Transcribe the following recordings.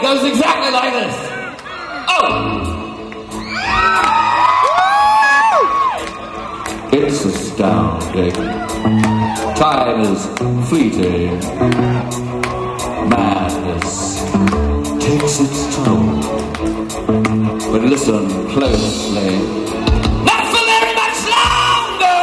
goes exactly like this. Oh! It's astounding. Time is fleeting. Madness takes its toll. But listen closely. Not for very much longer!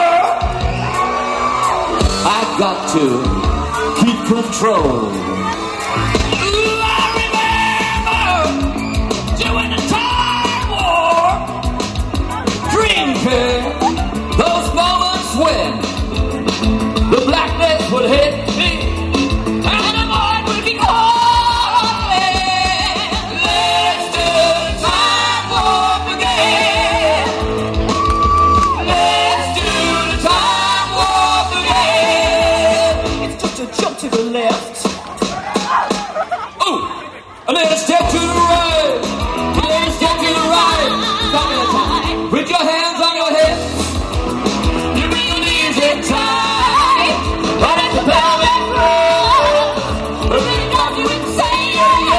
I've got to keep control. Ooh, I remember during the time war, drinking those moments when the blackness would hit me and the mind would be calling. Let's do the time warp again. Let's do the time warp again. It's just a jump to the left. Oh, and then a step to the right. And then a step to the right. Stop in time. Put your hands on your hips. Your real knees in tight. But it's a pelvic thrust. But then it got you insane.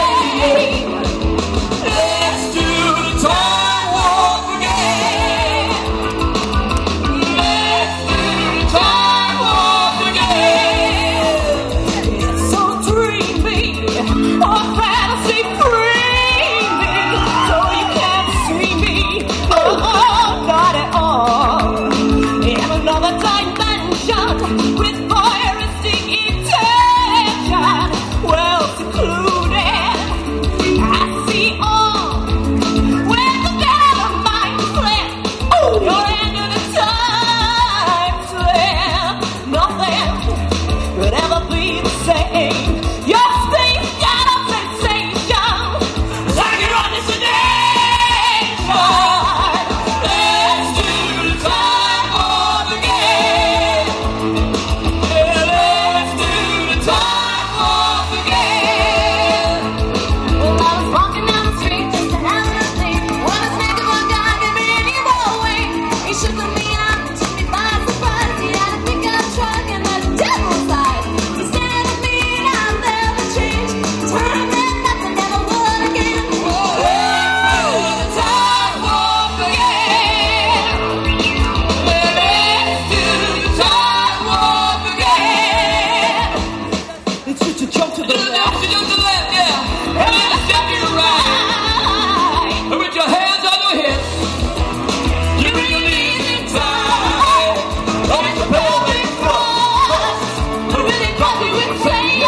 Let's do the time warp again. Let's do the time warp again. It's so dreamy, or fantasy free me, so you can't see me, oh, not at all. In another dimension, with voyeuristic intention, well secluded, I see all. When the dynamite flip, you're under the time slip. Nothing could ever be the same. Your space got a sensation, like you're on this sedation. Let's do the time warp again. Yeah, let's do the time warp again. Well, I was walking down the street just to have a thing. When a snake of a guy gave me any more way. He shook me out and took me by surprise. He had a pickup truck and the devil's eyes. He stared at me and I've never changed. Turned and nothing ever would again. Let's do the time warp again. Let's do the time warp again. It's just a jump to the left. Jump to the left, yeah. And then a step to the right. And with your hands on your hips, you bring your knees in tight. Oh, it's a pelvic thrust. But then it got you insane.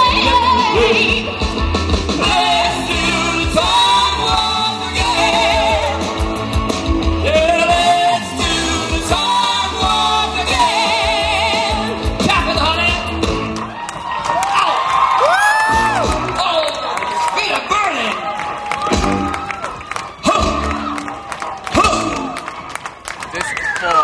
Let's do the time warp again. Yeah, let's do the time warp again. Tap it, honey. Ow. Oh, feet are burning. Huh. Huh. This is full.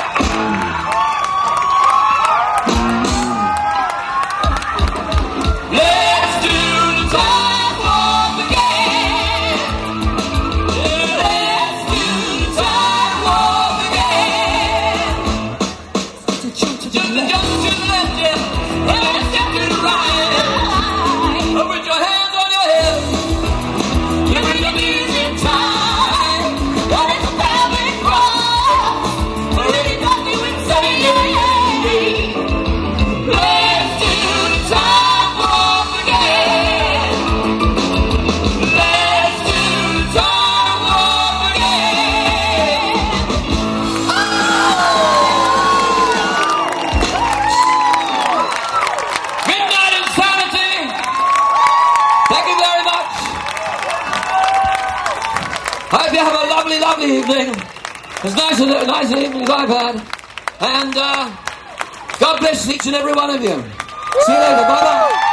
Let's do the time warp again. Yeah, let's do the time warp again. Just a jump to the left, yeah. And then a step to the right. Up with your hands on your hips. You bring your knees in tight. But it's a pelvic thrust. But then it got you insane. Let's do the time warp again. Let's do the time warp again. Midnight Insanity. Thank you very much. I hope you have a lovely, lovely evening. As nice an evening as I've had. And God bless each and every one of you. See you later. Bye-bye.